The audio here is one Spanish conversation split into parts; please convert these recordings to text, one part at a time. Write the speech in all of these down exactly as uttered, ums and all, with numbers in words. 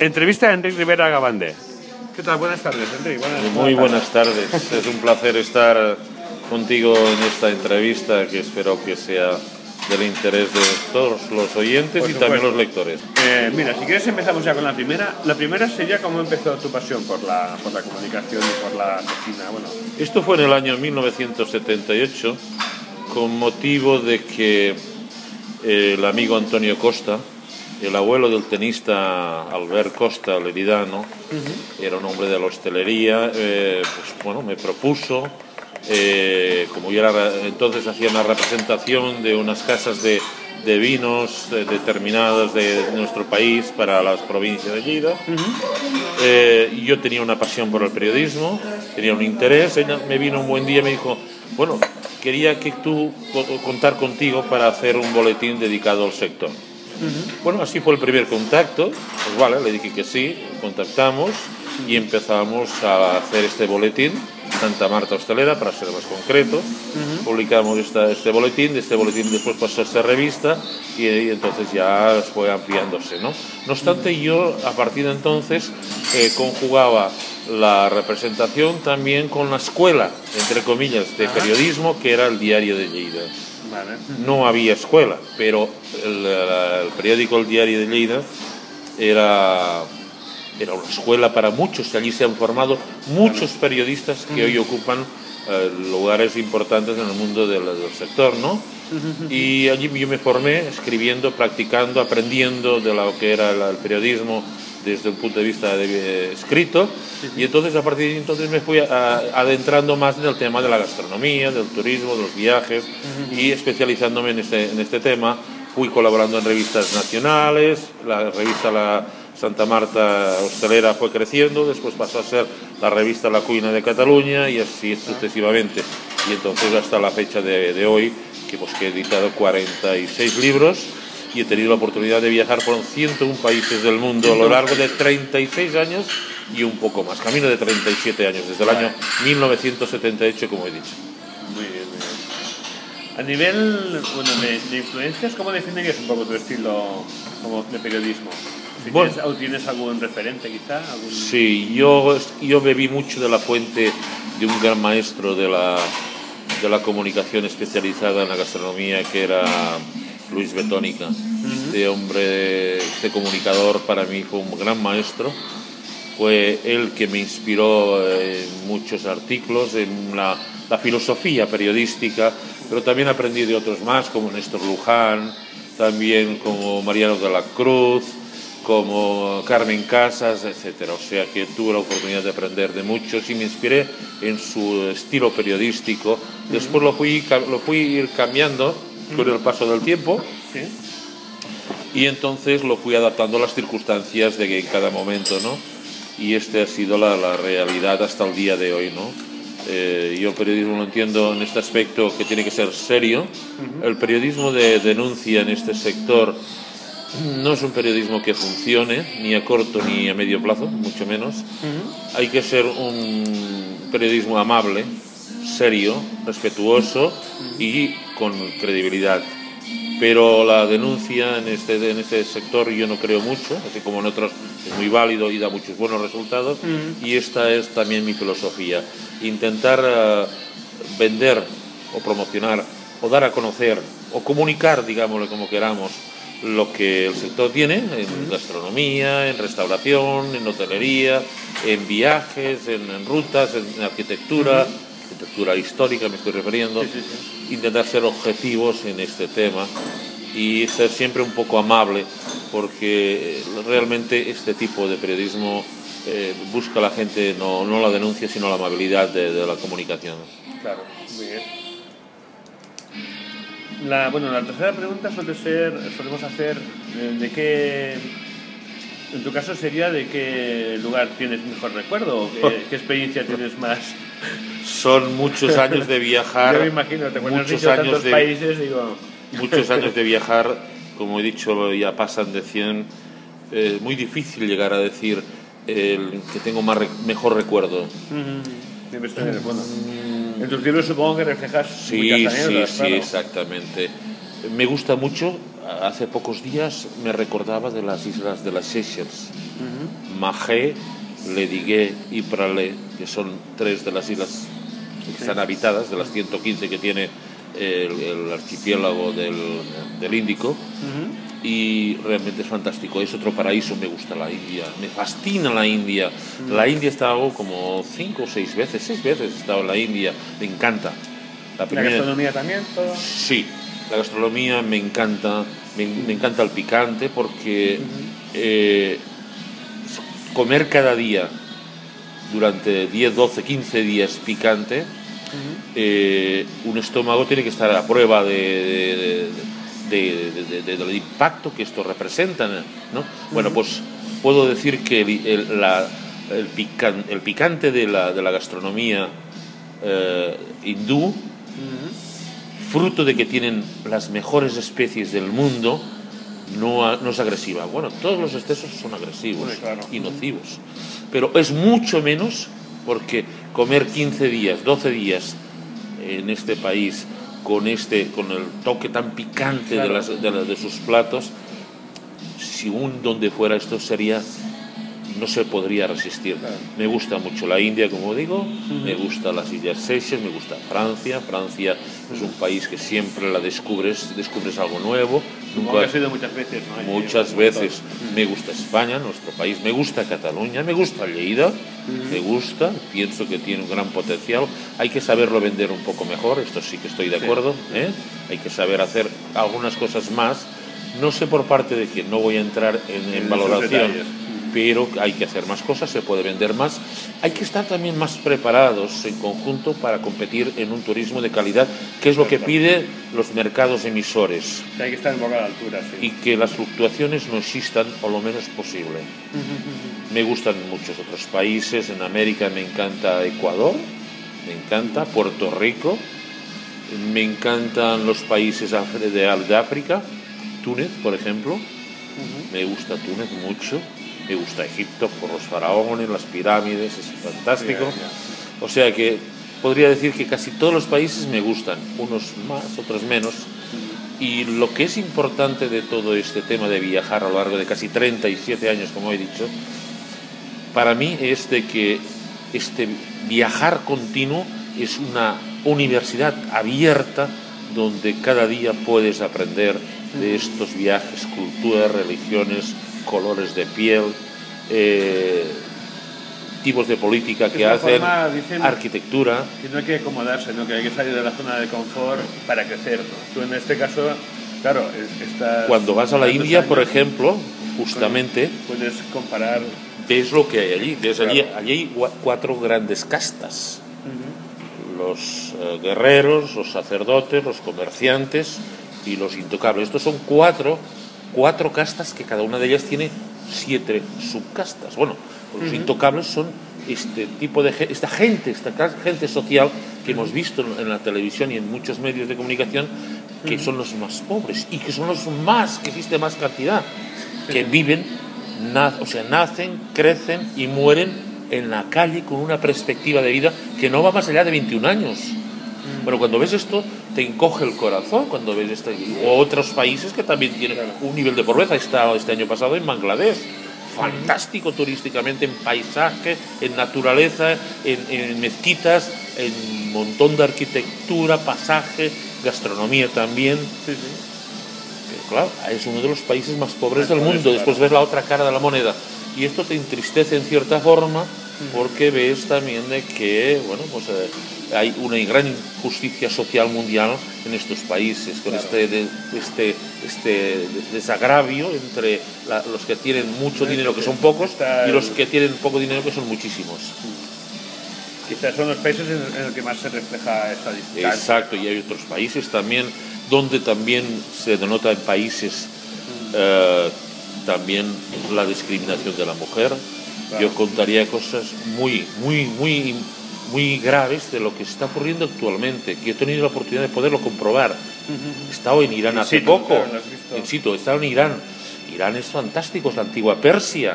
Entrevista a Enric Rivera Gabande. ¿Qué tal? Buenas tardes, Enric. Buenas, Muy buenas tardes. Es un placer estar contigo en esta entrevista que espero que sea del interés de todos los oyentes y también los lectores. Eh, mira, si quieres empezamos ya con la primera. La primera sería cómo empezó tu pasión por la, por la comunicación y por la cocina. Bueno. Esto fue en el año mil novecientos setenta y ocho con motivo de que eh, el amigo Antonio Costa, el abuelo del tenista Albert Costa Leridano, uh-huh. era un hombre de la hostelería, eh, pues bueno, me propuso, eh, como yo era, entonces hacía una representación de unas casas de, de vinos eh, determinadas de, de nuestro país para las provincias de Lleida. Uh-huh. eh, yo tenía una pasión por el periodismo, tenía un interés, ella me vino un buen día y me dijo, bueno, quería que tú contar contigo para hacer un boletín dedicado al sector. Uh-huh. Bueno, así fue el primer contacto, pues vale, le dije que sí, contactamos y empezamos a hacer este boletín, Santa Marta Hostelera, para ser más concretos. Uh-huh. Publicamos esta, este boletín, de este boletín después pasó a ser revista y, y entonces ya fue ampliándose, ¿no? No obstante, yo a partir de entonces eh, conjugaba la representación también con la escuela, entre comillas, de periodismo, que era el Diario de Lleida. Vale. No había escuela, pero el, el periódico El Diario de Lleida era, era una escuela para muchos. Allí se han formado muchos periodistas que hoy ocupan eh, lugares importantes en el mundo del, del sector, ¿no? Y allí yo me formé escribiendo, practicando, aprendiendo de lo que era el, el periodismo desde un punto de vista de, eh, escrito, y entonces a partir de entonces me fui a, adentrando más en el tema de la gastronomía, del turismo, de los viajes, uh-huh. y especializándome en este, en este tema. Fui colaborando en revistas nacionales, la revista la Santa Marta Hostelera fue creciendo, después pasó a ser la revista La Cuina de Cataluña y así sucesivamente, y entonces hasta la fecha de, de hoy, que, pues, que he editado cuarenta y seis libros y he tenido la oportunidad de viajar por ciento uno países del mundo a lo largo de treinta y seis años y un poco más, camino de treinta y siete años, desde el año mil novecientos setenta y ocho, como he dicho. Muy bien, muy bien. A nivel bueno, de, de influencias, ¿cómo definirías un poco tu estilo como de periodismo? Si bueno, tienes, ¿Tienes algún referente quizá? ¿Algún... Sí, yo, yo bebí mucho de la fuente de un gran maestro de la, de la comunicación especializada en la gastronomía, que era Luis Betónica. Uh-huh. Este hombre, este comunicador para mí fue un gran maestro. Fue él que me inspiró en muchos artículos, en la, la filosofía periodística, pero también aprendí de otros más, como Néstor Luján, también como Mariano de la Cruz, como Carmen Casas, etcétera. O sea que tuve la oportunidad de aprender de muchos y me inspiré en su estilo periodístico. Después lo fui, lo fui ir cambiando con el paso del tiempo, ¿sí? Y entonces lo fui adaptando a las circunstancias de cada momento, ¿no? Y este ha sido la, la realidad hasta el día de hoy, ¿no? Eh, yo el periodismo lo entiendo en este aspecto que tiene que ser serio. Uh-huh. El periodismo de denuncia en este sector no es un periodismo que funcione ni a corto ni a medio plazo, mucho menos. Uh-huh. Hay que ser un periodismo amable, serio, respetuoso, uh-huh. y con credibilidad. Pero la denuncia en este, en este sector yo no creo mucho, así como en otros es muy válido y da muchos buenos resultados, uh-huh. y esta es también mi filosofía, intentar uh, vender o promocionar o dar a conocer o comunicar, digámoslo como queramos, lo que el sector tiene en uh-huh. gastronomía, en restauración, en hotelería, en viajes, en, en rutas, en arquitectura, uh-huh. arquitectura histórica me estoy refiriendo. Sí, sí, sí. Intentar ser objetivos en este tema y ser siempre un poco amable, porque realmente este tipo de periodismo eh, busca a la gente no, no la denuncia, sino la amabilidad de, de la comunicación. Claro, muy bien. La, bueno, la tercera pregunta suele ser, solemos hacer eh, de qué, en tu caso sería de qué lugar tienes mejor recuerdo, o qué, qué experiencia tienes más. Son muchos años de viajar. Yo me imagino, te muchos años de países, digo. Muchos años de viajar, como he dicho, ya pasan de cien. Eh, muy difícil llegar a decir el que tengo más mejor recuerdo. Mm-hmm. Debes tener, bueno. En tus libros supongo que reflejas sí, muchas anécdotas, sí, claro. Sí, exactamente. Me gusta mucho. Hace pocos días me recordaba de las islas de las Seychelles. Uh-huh. Mahé, Ledigué y Pralé, que son tres de las islas que están habitadas, de las ciento quince que tiene el, el archipiélago del, del Índico. Uh-huh. Y realmente es fantástico, es otro paraíso. Me gusta la India, me fascina la India. Uh-huh. La India he estado como cinco o seis veces, seis veces he estado en la India, me encanta. La, primera... ¿La gastronomía también? ¿Todo? Sí, la gastronomía me encanta, me, me encanta el picante porque uh-huh. eh, comer cada día durante diez, doce, quince días picante, uh-huh. eh, un estómago tiene que estar a prueba de, de, de, de, de, de, del impacto que esto representa, ¿no? Uh-huh. Bueno, pues puedo decir que el, el, la, el, pican, el picante de la, de la gastronomía eh, hindú, uh-huh. fruto de que tienen las mejores especies del mundo, no, no es agresiva. Bueno, todos los excesos son agresivos, sí, claro. y nocivos, pero es mucho menos, porque comer quince días, doce días en este país con este con el toque tan picante, claro. de, las, de, la, de sus platos, si un donde fuera esto sería, no se podría resistir. Claro. Me gusta mucho la India, como digo, uh-huh. me gusta las Islas Seychelles, me gusta Francia. Francia uh-huh. es un país que siempre la descubres, descubres algo nuevo. Nunca has ido muchas veces, ¿no? Muchas veces. Uh-huh. Me gusta España, nuestro país, me gusta Cataluña, me gusta Lleida, uh-huh. me gusta, pienso que tiene un gran potencial. Hay que saberlo vender un poco mejor, esto sí que estoy de acuerdo, sí. ¿eh? Hay que saber hacer algunas cosas más. No sé por parte de quién, no voy a entrar en, en, en valoración, pero hay que hacer más cosas, se puede vender más. Hay que estar también más preparados en conjunto para competir en un turismo de calidad, que es lo que pide los mercados emisores. Hay que estar en poca altura, sí. Y que las fluctuaciones no existan o lo menos posible. Me gustan muchos otros países. En América me encanta Ecuador, me encanta Puerto Rico, me encantan los países de África, Túnez, por ejemplo. Uh-huh. Me gusta Túnez mucho. Me gusta Egipto por los faraones, las pirámides, es fantástico. Yeah, yeah. O sea que podría decir que casi todos los países me gustan, unos más, otros menos. Uh-huh. Y lo que es importante de todo este tema de viajar a lo largo de casi treinta y siete años, como he dicho, para mí es de que este viajar continuo es una universidad abierta donde cada día puedes aprender de estos viajes, culturas, religiones, colores de piel, eh, tipos de política que hacen, forma, dicen, arquitectura. Que no hay que acomodarse, ¿no? Que hay que salir de la zona de confort para crecer, ¿no? Tú en este caso, claro, estás... Cuando vas a la India, años, por ejemplo, justamente... Puedes comparar... Ves lo que hay allí. Ves claro. allí, allí hay cuatro grandes castas. Uh-huh. Los eh, guerreros, los sacerdotes, los comerciantes y los intocables. Estos son cuatro... cuatro castas que cada una de ellas tiene siete subcastas. Bueno, los uh-huh. intocables son este tipo de esta gente, esta gente social que hemos visto en la televisión y en muchos medios de comunicación, que uh-huh. son los más pobres y que son los más, que existe más cantidad, que viven, na, o sea, nacen, crecen y mueren en la calle con una perspectiva de vida que no va más allá de veintiún años. Bueno, cuando ves esto te encoge el corazón, cuando ves este, o otros países que también tienen un nivel de pobreza. He estado este año pasado en Bangladesh, fantástico turísticamente, en paisaje, en naturaleza, en, en mezquitas, en un montón de arquitectura, pasaje, gastronomía también. Sí, sí. Pero claro, es uno de los países más pobres del mundo. Claro. Después ves la otra cara de la moneda y esto te entristece en cierta forma, porque ves también de que, bueno, pues eh, hay una gran injusticia social mundial en estos países, con claro. este, de, este, este desagravio entre la, los que tienen mucho dinero, que son pocos, Está y los que tienen poco dinero, que son muchísimos. Quizás son los países en los que más se refleja esta distancia. Exacto, y hay otros países también donde también se denota en países eh, también la discriminación de la mujer. Claro. Yo contaría cosas muy, muy, muy, muy graves de lo que está ocurriendo actualmente, que he tenido la oportunidad de poderlo comprobar. Uh-huh. He estado en Irán hace poco, claro, en situ, he estado en Irán. Irán es fantástico, es la antigua Persia,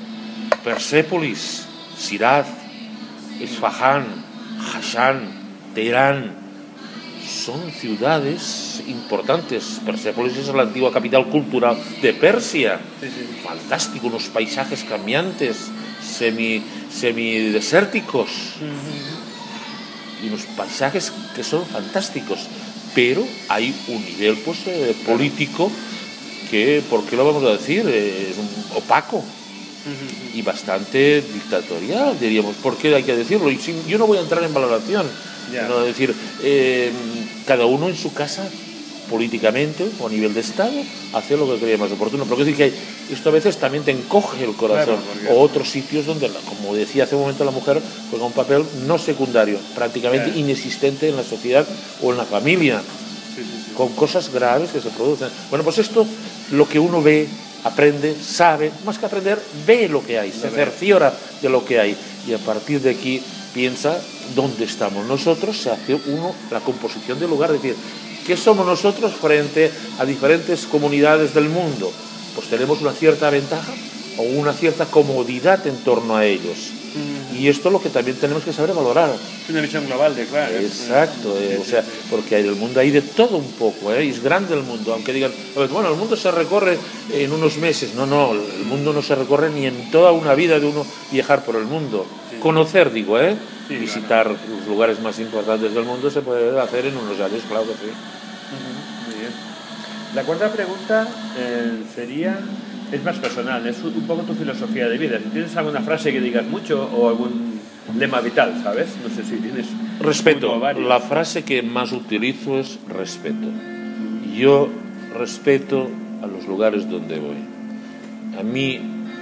Persépolis, Sirat, Esfahán, Hassan, Teherán. son ciudades importantes. Persépolis es la antigua capital cultural de Persia. Sí, sí. Fantástico, unos paisajes cambiantes, semi, semidesérticos. Uh-huh. Y unos paisajes que son fantásticos. Pero hay un nivel pues, eh, político que, ¿por qué lo vamos a decir? Eh, es un opaco. Uh-huh. Y bastante dictatorial, diríamos. ¿Por qué hay que decirlo? Y sin, yo no voy a entrar en valoración. Yeah. No, es decir, eh, cada uno en su casa, políticamente o a nivel de Estado, hace lo que cree más oportuno. Pero quiero decir que esto a veces también te encoge el corazón. Claro, porque... O otros sitios donde, como decía hace un momento, la mujer juega un papel no secundario, prácticamente yeah. inexistente en la sociedad o en la familia, sí, sí, sí. con cosas graves que se producen. Bueno, pues esto, lo que uno ve, aprende, sabe, más que aprender, ve lo que hay, se cerciora de lo que hay. Y a partir de aquí piensa dónde estamos nosotros, se hace uno la composición del lugar, es decir, ¿qué somos nosotros frente a diferentes comunidades del mundo? Pues tenemos una cierta ventaja o una cierta comodidad en torno a ellos. Mm. Y esto es lo que también tenemos que saber valorar. Una visión global de claro. Exacto, eh, sí, o sea, porque en el mundo hay de todo un poco, eh, es grande el mundo, aunque digan, bueno, el mundo se recorre en unos meses. No, no, el mundo no se recorre ni en toda una vida de uno viajar por el mundo. Sí. Conocer, digo, ¿eh? Sí, visitar claro. los lugares más importantes del mundo se puede hacer en unos años, claro que sí. Uh-huh. Muy bien. La cuarta pregunta eh, sería, es más personal, es un poco tu filosofía de vida. Si tienes alguna frase que digas mucho o algún lema vital, ¿sabes? No sé si tienes... Respeto. La frase que más utilizo es respeto. Yo respeto a los lugares donde voy. A mí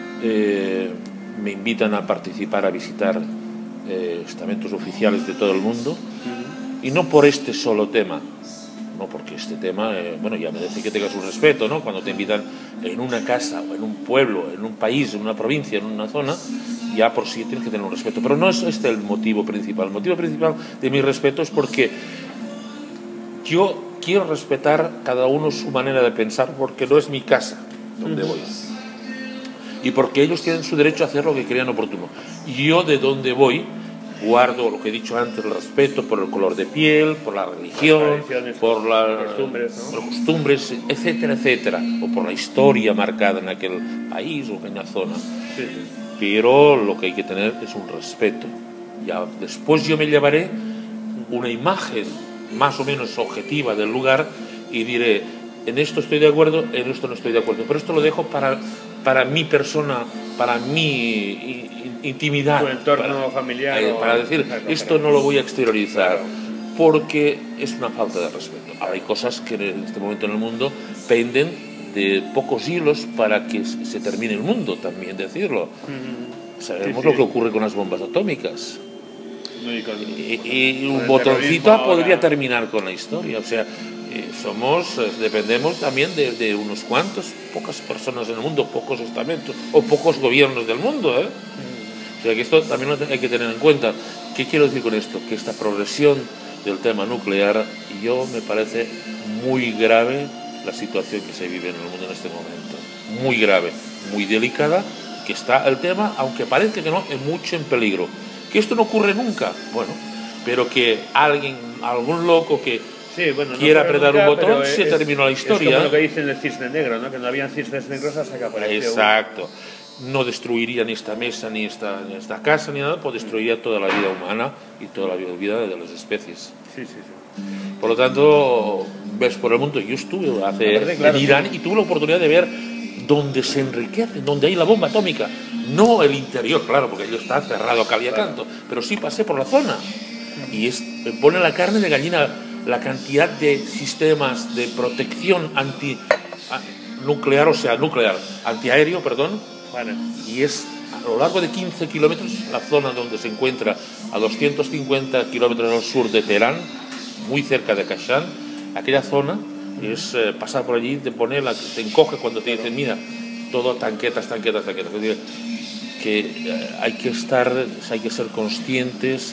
eh, me invitan a participar, a visitar eh, estamentos oficiales de todo el mundo, uh-huh. y no por este solo tema, no porque este tema, eh, bueno, ya merece que tengas un respeto, ¿no? Cuando te invitan en una casa, o en un pueblo, en un país, en una provincia, en una zona, ya por sí tienes que tener un respeto. Pero no es este el motivo principal. El motivo principal de mi respeto es porque yo quiero respetar cada uno su manera de pensar, porque no es mi casa donde voy. Y porque ellos tienen su derecho a hacer lo que crean oportuno. Yo de donde voy guardo lo que he dicho antes, el respeto por el color de piel, por la religión, por las costumbres, ¿no? costumbres, etcétera, etcétera, o por la historia marcada en aquel país o en aquella zona. Sí, sí. Pero lo que hay que tener es un respeto. Ya después yo me llevaré una imagen más o menos objetiva del lugar y diré, en esto estoy de acuerdo, en esto no estoy de acuerdo. Pero esto lo dejo para, para mi persona, para mi intimidad. Tu entorno para, familiar. Eh, para decir, claro, esto claro. no lo voy a exteriorizar, claro. porque es una falta de respeto. Ahora hay cosas que en este momento en el mundo penden de pocos hilos para que se termine el mundo, también decirlo. Uh-huh. Sabemos sí, sí. lo que ocurre con las bombas atómicas. Y, con, y, y un botoncito ahora podría terminar con la historia. O sea, eh, somos, eh, dependemos también de, de unos cuantos, pocas personas en el mundo, pocos estamentos o pocos gobiernos del mundo, ¿eh? Uh-huh. O sea que esto también lo hay que tener en cuenta. ¿Qué quiero decir con esto? Que esta progresión del tema nuclear, yo me parece muy grave la situación que se vive en el mundo en este momento. Muy grave, muy delicada, que está el tema, aunque parezca que no, es mucho en peligro. Que esto no ocurre nunca, bueno, pero que alguien, algún loco que sí, bueno, no quiera apretar nunca, un botón, se es, terminó la historia. Es como lo que dicen el cisne negro, ¿no? Que no habían cisnes negros hasta que apareció. Exacto. No destruiría ni esta mesa, ni esta, ni esta casa, ni nada, pues destruiría toda la vida humana y toda la vida de las especies. Sí, sí, sí. Por lo tanto, ves por el mundo, yo estuve hace, verdad, claro, en Irán sí. y tuve la oportunidad de ver donde se enriquece, donde hay la bomba atómica. No el interior, claro, porque ello está cerrado a cal y a canto, pero sí pasé por la zona. Y es, pone la carne de gallina la cantidad de sistemas de protección anti nuclear, o sea, nuclear, antiaéreo, perdón. Vale. Y es a lo largo de quince kilómetros, la zona donde se encuentra a doscientos cincuenta kilómetros al sur de Teherán, muy cerca de Kashan, aquella zona es eh, pasar por allí, te pone la, te encoge cuando te dicen, mira, todo tanquetas, tanquetas, tanquetas. Es decir, que eh, hay que estar, hay que ser conscientes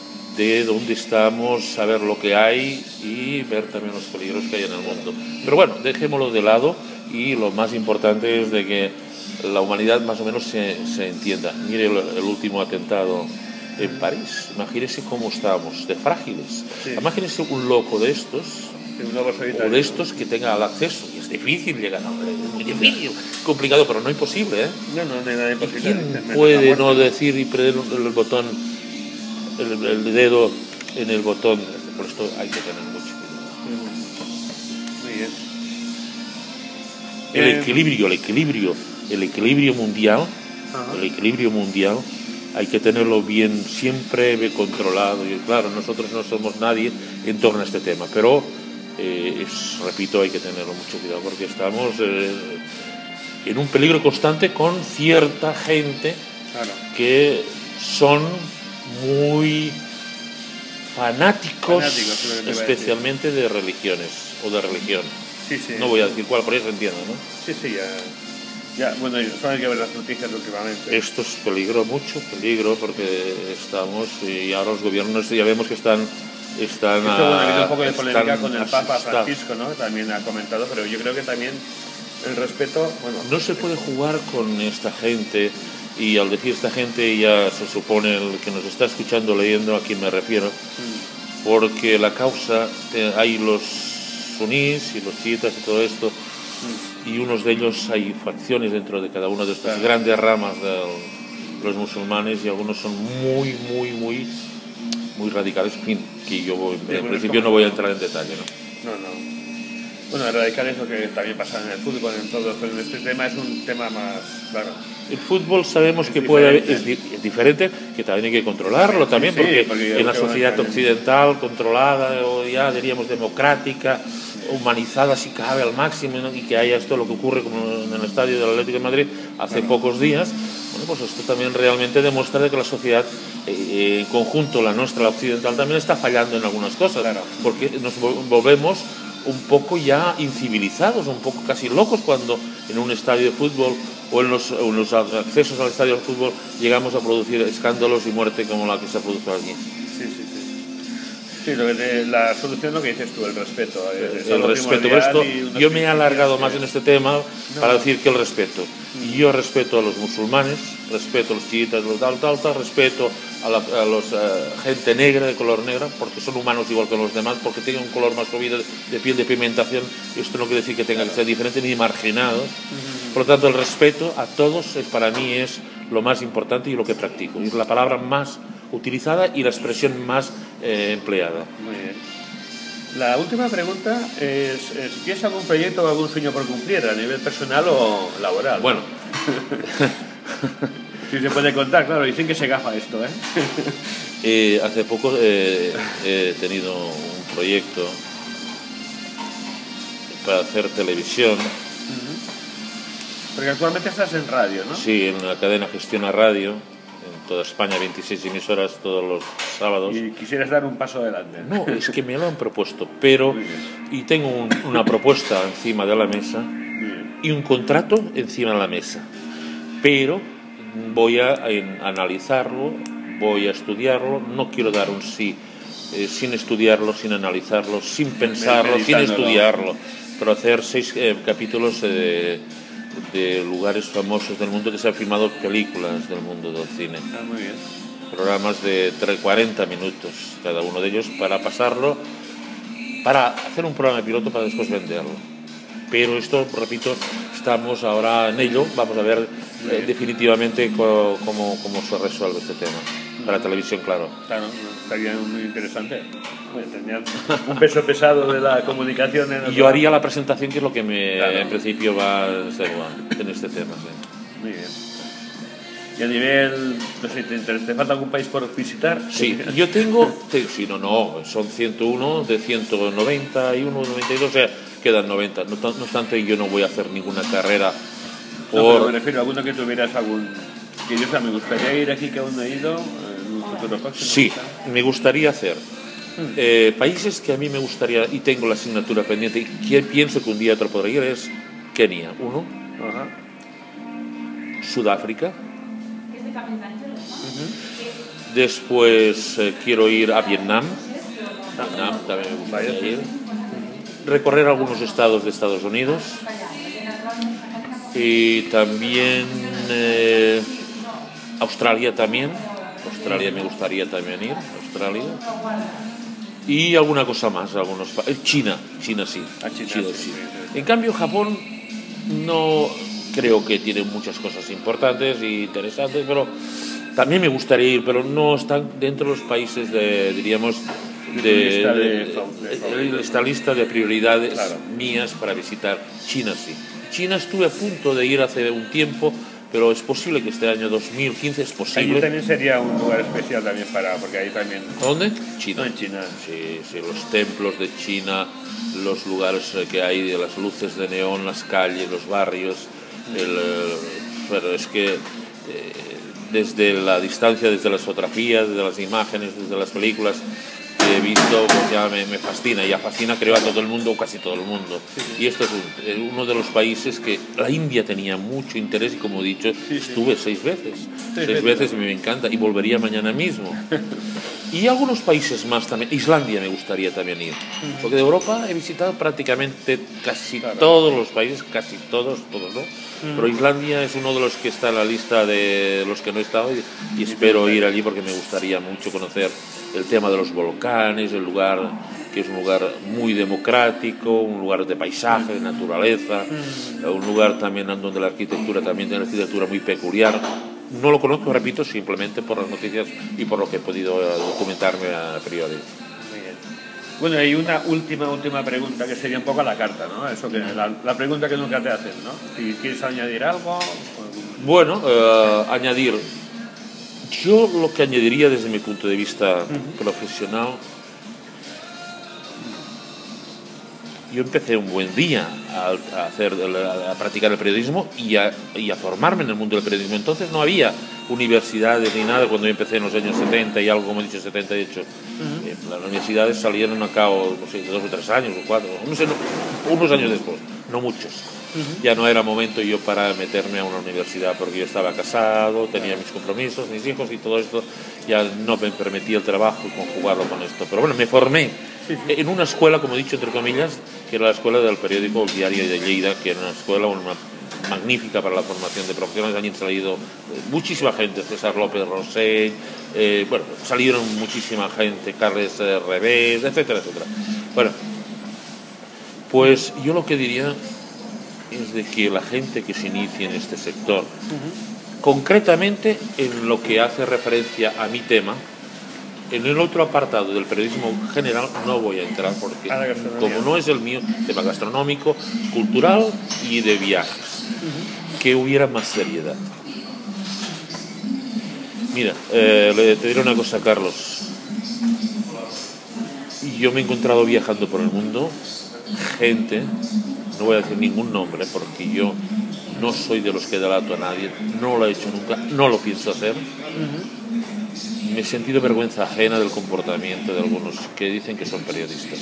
de dónde estamos, saber lo que hay y ver también los peligros que hay en el mundo. Pero bueno, dejémoslo de lado y lo más importante es de que la humanidad más o menos se, se entienda. Mire el, el último atentado en París. Imagínese cómo estábamos, de frágiles. Sí. Imagínese un loco de estos, Sí, un lobo solitario. o de estos que tenga el acceso. Y es difícil llegar a hombre, es muy difícil, complicado, pero no imposible, ¿eh? No, no, no hay nada imposible. ¿Quién Menos puede la no muerte. decir y perder el botón, el, el dedo en el botón? Por esto hay que tener mucho cuidado. Muy bien. El Eh, equilibrio, el equilibrio, el equilibrio mundial, Ajá. el equilibrio mundial, hay que tenerlo bien, siempre bien controlado. Y claro, nosotros no somos nadie en torno a este tema, pero eh, es, repito, hay que tenerlo mucho cuidado porque estamos eh, en un peligro constante con cierta gente Claro. que son muy fanáticos, Fanáticos, es lo que te iba a especialmente de religiones o de religión. Sí, sí. No voy a decir cuál, por eso entiendo, ¿no? Sí, sí, ya. Ya, bueno, solo hay que ver las noticias últimamente. Esto es peligro, mucho peligro, porque estamos, y ahora los gobiernos ya vemos que están... están Esto, bueno, ha habido un poco de están polémica con el Papa asustados. Francisco, ¿no? También ha comentado, pero yo creo que también el respeto, bueno, No se puede jugar con esta gente, y al decir esta gente ya se supone el que nos está escuchando, leyendo, a quien me refiero, mm, porque la causa, eh, hay los sunís y los chiitas y todo esto, mm, y unos de ellos hay facciones dentro de cada una de estas Claro. grandes ramas de los musulmanes, y algunos son muy, muy, muy, muy radicales. En fin, que yo en bueno, principio es no como- voy a entrar en detalle, ¿no? no, no. Bueno, el radical es lo que también pasa en el fútbol, en todo, pero en este tema es un tema más, claro. El fútbol sabemos Es que puede haber, diferente. es, di- es diferente, que también hay que controlarlo también, sí, porque, porque en la que sociedad van a- occidental controlada, o ya diríamos democrática, humanizada si cabe al máximo, ¿no? Y que haya esto, lo que ocurre como en el estadio del Atlético de Madrid hace Claro. pocos días, bueno, pues esto también realmente demuestra de que la sociedad eh, en conjunto, la nuestra, la occidental, también está fallando en algunas cosas, Claro. porque nos vol- volvemos un poco ya incivilizados, un poco casi locos cuando en un estadio de fútbol o en los, o en los accesos al estadio de fútbol llegamos a producir escándalos y muerte como la que se ha producido allí. Sí, sí, sí. Sí, lo que te- la solución es lo que dices tú, el respeto. Es El algo respeto, por primordial esto y unos yo me he alargado principios más que- en este tema para No. decir que el respeto. Y yo respeto a los musulmanes, respeto a los chiitas, los tal, tal, tal, respeto a la a los, eh, gente negra, de color negra, porque son humanos igual que los demás, porque tienen un color más subido de piel, de pigmentación. Esto no quiere decir que tengan que ser diferentes ni marginados. Por lo tanto, el respeto a todos es, para mí es lo más importante y lo que practico. Es la palabra más utilizada y la expresión más eh, empleada. Muy bien. La última pregunta es, eh, si tienes algún proyecto o algún sueño por cumplir a nivel personal o laboral. Bueno, Si se puede contar, claro, dicen que se gafa esto, ¿eh? eh, hace poco eh, he tenido un proyecto para hacer televisión, Porque actualmente estás en radio, ¿no? sí, en la cadena Gestiona Radio, en toda España, veintiséis emisoras todos los sábados. Y quisieras dar un paso adelante. No, es que me lo han propuesto, pero, Muy bien. y tengo un- una propuesta encima de la mesa Muy bien. y un contrato encima de la mesa, pero voy a en- analizarlo, voy a estudiarlo, no quiero dar un sí eh, sin estudiarlo, sin analizarlo, sin pensarlo, sin meditándolo. estudiarlo, pero hacer seis eh, capítulos eh, de lugares famosos del mundo que se han filmado películas del mundo del cine, Ah, muy bien. programas de tre- cuarenta minutos cada uno de ellos para pasarlo, para hacer un programa de piloto para después venderlo. Pero esto, repito, estamos ahora en ello, vamos a ver eh, definitivamente co- cómo, cómo se resuelve este tema. Para televisión, claro. Claro, estaría muy interesante. Bueno, tendría un peso pesado de la comunicación en el Y yo haría la presentación, que es lo que me, Claro. en principio va a ser bueno, en este tema. Sí. Muy bien. Y a nivel, no sé, ¿te, interesa- ¿te falta algún país por visitar? Sí, yo tengo, te- sí, no, no, son ciento uno de ciento noventa y uno, noventa y dos, o sea, quedan noventa. No, tan- no obstante, yo no voy a hacer ninguna carrera No, por... pero me refiero a alguno que tuvieras algún... Que yo, o sea, me gustaría ir aquí que aún no he ido, en un futuro próximo. Sí, quizá. me gustaría hacer eh, países que a mí me gustaría, y tengo la asignatura pendiente, y que pienso que un día otro podría ir, es Kenia, uno, Ajá. Sudáfrica, después eh, quiero ir a Vietnam, Vietnam también me gustaría Vaya. ir, recorrer algunos estados de Estados Unidos, y también eh, Australia también, Australia me gustaría también ir, Australia. Y alguna cosa más, algunos pa- eh, China, China sí. A China, China, sí, sí. sí, sí. En cambio, Japón no creo que tiene muchas cosas importantes e interesantes, pero también me gustaría ir, pero no están dentro de los países de, diríamos, de, De tu lista de de- fa- de de- favoritos. esta lista de prioridades Claro. mías para visitar. China sí. China estuve a punto de ir hace un tiempo, pero es posible que este año dos mil quince es Allí posible. también sería un lugar especial también para, porque ahí también... ¿A dónde? China. No, en China. Sí, sí, los templos de China, los lugares eh, que hay de las luces de neón, las calles, los barrios. El, eh, pero es que eh, desde la distancia, desde las fotografías, desde las imágenes, desde las películas que he visto, pues ya me, me fascina. Ya fascina, creo, a todo el mundo, o casi todo el mundo. Y esto es un- eh, uno de los países que la India tenía mucho interés y, como he dicho, sí. estuve seis veces. Seis veces. veces y me encanta y volvería mañana mismo. Y algunos países más también. Islandia me gustaría también ir. Porque de Europa he visitado prácticamente casi Claro. todos los países, casi todos, todos, ¿no? Pero Islandia es uno de los que está en la lista de los que no he estado y, y espero ir allí porque me gustaría mucho conocer el tema de los volcanes, el lugar que es un lugar muy democrático, un lugar de paisaje, de naturaleza, un lugar también donde la arquitectura también tiene una arquitectura muy peculiar. No lo conozco, repito, simplemente por las noticias y por lo que he podido eh, documentarme a priori. Muy bien. Bueno, hay una última, última pregunta que sería un poco a la carta, ¿no? Eso que la, la pregunta que nunca te hacen, ¿no? Si quieres añadir algo... o- Bueno, eh, añadir. Yo lo que añadiría desde mi punto de vista profesional, yo empecé un buen día a, a hacer, a practicar el periodismo y a, y a formarme en el mundo del periodismo. Entonces no había universidades ni nada cuando yo empecé en los años setenta y algo, como he dicho, setenta y ocho. Eh, las universidades salieron a cabo, no sé, dos o tres años o cuatro, no sé, no, unos años después, no muchos. Ya no era momento yo para meterme a una universidad porque yo estaba casado, tenía mis compromisos, mis hijos y todo esto, ya no me permitía el trabajo y conjugarlo con esto. Pero bueno, me formé en una escuela, como he dicho, entre comillas, que era la escuela del periódico El Diario de Lleida, que era una escuela una, magnífica para la formación de profesionales. Allí han salido muchísima gente, César López Rosell, eh, bueno, salieron muchísima gente, Carles eh, Revés, etcétera, etcétera. Bueno, pues yo lo que diría es de que la gente que se inicie en este sector, concretamente en lo que hace referencia a mi tema, en el otro apartado del periodismo general no voy a entrar porque A la gastronomía. como no es el mío, tema gastronómico, cultural y de viajes, que hubiera más seriedad. Mira, eh, le te diré una cosa, Carlos. Yo me he encontrado viajando por el mundo gente, no voy a decir ningún nombre porque yo no soy de los que delato a nadie, no lo he hecho nunca, no lo pienso hacer. Me he sentido vergüenza ajena del comportamiento de algunos que dicen que son periodistas.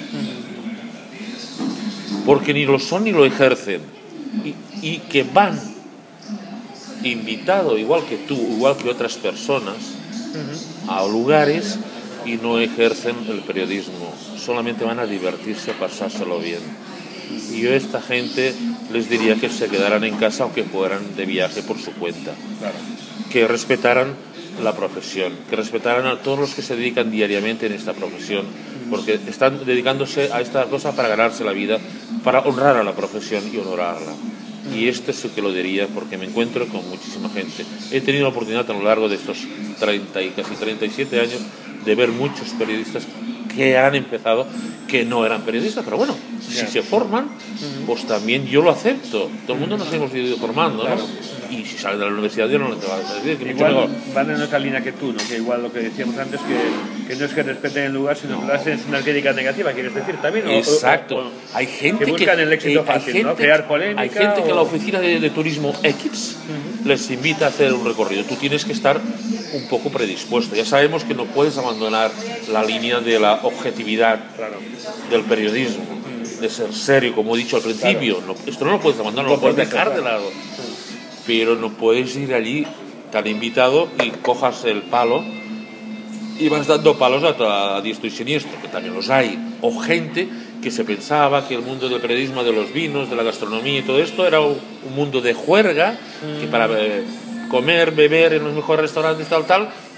Porque ni lo son ni lo ejercen. Y, y que van invitados, igual que tú, igual que otras personas, a lugares y no ejercen el periodismo. Solamente van a divertirse, a pasárselo bien. Y yo a esta gente les diría que se quedaran en casa o que fueran de viaje por su cuenta. Claro. Que respetaran la profesión, que respetaran a todos los que se dedican diariamente en esta profesión, porque están dedicándose a esta cosa para ganarse la vida, para honrar a la profesión y honorarla. Y esto sí que lo diría porque me encuentro con muchísima gente. He tenido la oportunidad a lo largo de estos treinta y casi treinta y siete años de ver muchos periodistas que han empezado que no eran periodistas, pero bueno, Ya. si se forman, pues también yo lo acepto. Todo el mundo nos hemos ido formando, ¿no? Claro. Y si salen de la universidad, yo no les voy a decir que mucho Igual mejor. van en otra línea que tú, ¿no? Que igual lo que decíamos antes, que, que no es que respeten el lugar, sino que lo hacen es una crítica negativa, ¿quieres decir también? O- o- Exacto. o- o- hay gente que buscan el éxito que- hay fácil, ¿no? gente- Crear polémica. Hay gente que o- la oficina de, de turismo X les invita a hacer un recorrido. Tú tienes que estar un poco predispuesto. Ya sabemos que no puedes abandonar la línea de la objetividad Claro. del periodismo, de ser serio, como he dicho al principio. No, esto no lo puedes abandonar, no lo puedes dejar de lado. Pero no puedes ir allí tan invitado y cojas el palo y vas dando palos a, toda- a diestro y siniestro, que también los hay. O gente que se pensaba que el mundo del periodismo, de los vinos, de la gastronomía y todo esto era un, un mundo de juerga, que para eh, comer, beber en los mejores restaurantes, tal, tal,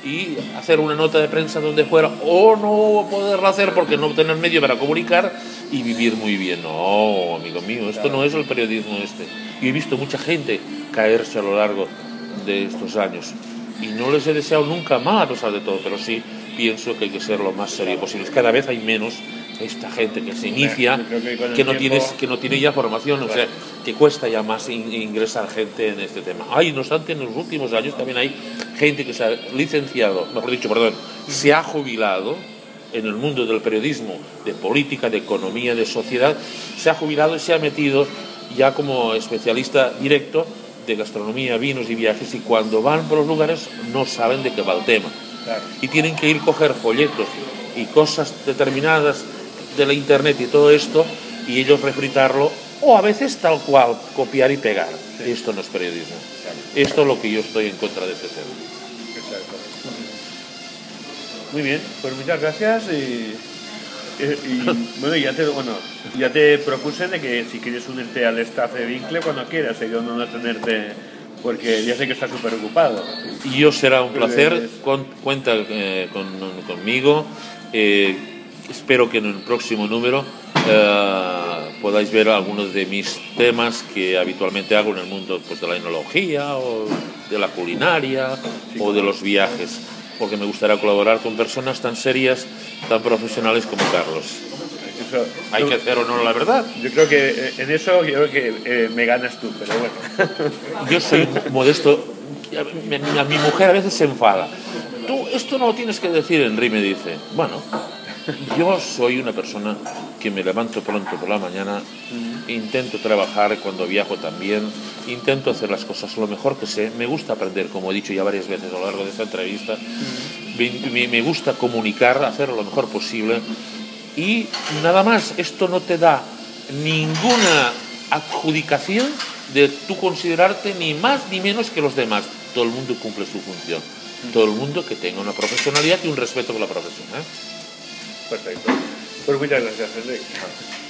y hacer una nota de prensa donde fuera, o no poderla hacer porque no tener medio para comunicar y vivir muy bien. No, amigo mío, esto no es el periodismo este. Y he visto mucha gente caerse a lo largo de estos años y no les he deseado nunca más a pesar de todo, pero sí pienso que hay que ser lo más serio posible. Cada vez hay menos esta gente que se inicia, que, que, no, tienes, que no tiene ya formación, claro. O sea, que cuesta ya más in, ingresar gente en este tema. Hay, no obstante, en los últimos años también hay gente que se ha licenciado, mejor dicho, perdón, se ha jubilado en el mundo del periodismo, de política, de economía, de sociedad, se ha jubilado y se ha metido ya como especialista directo de gastronomía, vinos y viajes, y cuando van por los lugares no saben de qué va el tema. Claro. Y tienen que ir a coger folletos y cosas determinadas de la internet y todo esto, y ellos refritarlo, o a veces tal cual, copiar y pegar. Sí. Esto no es periodismo. Claro. Esto es lo que yo estoy en contra de este tema. Exacto. Muy bien, pues muchas gracias y, y, y bueno, ya te, bueno, ya te propuse de que si quieres unirte al staff de Vincle cuando quieras, yo no tenerte, porque ya sé que estás súper ocupado. Y yo será un placer, Con, cuenta eh, con, conmigo. Eh, Espero que en el próximo número eh, podáis ver algunos de mis temas que habitualmente hago en el mundo, pues, de la enología o de la culinaria, sí, o de los viajes, porque me gustaría colaborar con personas tan serias, tan profesionales como Carlos. Eso, hay que hacer honor a la verdad. Yo creo que en eso yo creo que eh, me ganas tú, pero bueno. Yo soy modesto. A, a mi mujer a veces se enfada. Tú esto no lo tienes que decir, Henry, me dice. Bueno, yo soy una persona que me levanto pronto por la mañana, uh-huh. Intento trabajar cuando viajo también, intento hacer las cosas lo mejor que sé, me gusta aprender, como he dicho ya varias veces a lo largo de esta entrevista, uh-huh. me, me gusta comunicar, hacerlo lo mejor posible, y nada más. Esto no te da ninguna adjudicación de tú considerarte ni más ni menos que los demás. Todo el mundo cumple su función, uh-huh. Todo el mundo que tenga una profesionalidad y un respeto por la profesión, ¿eh? Perfecto. Pues muchas gracias, Enrique.